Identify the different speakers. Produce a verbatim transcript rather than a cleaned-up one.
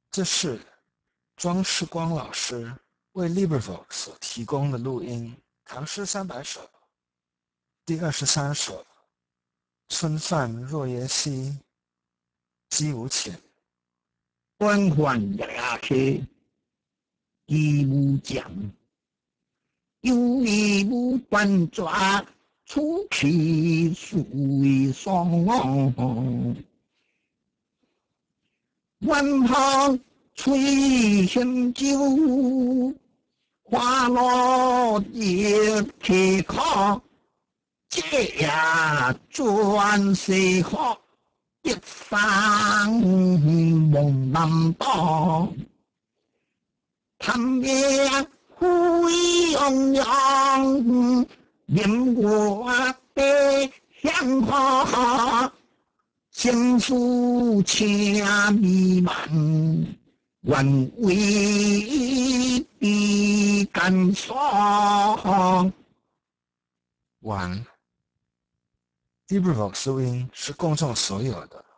Speaker 1: 这是庄世光老师为 LibriVox 所提供的录音，唐诗三百首，第二十三首。春泛若耶溪，积无浅。
Speaker 2: 官宦雅客，积无疆。有理无断绝，出去属为双。晚泡吹香酒，花落叶开口。这呀转世好，一生梦难倒。谈夜灰泱泱，任我的香火。情书情弥漫，愿为彼感伤。
Speaker 1: 完。LibriVox 录音是公众所有的，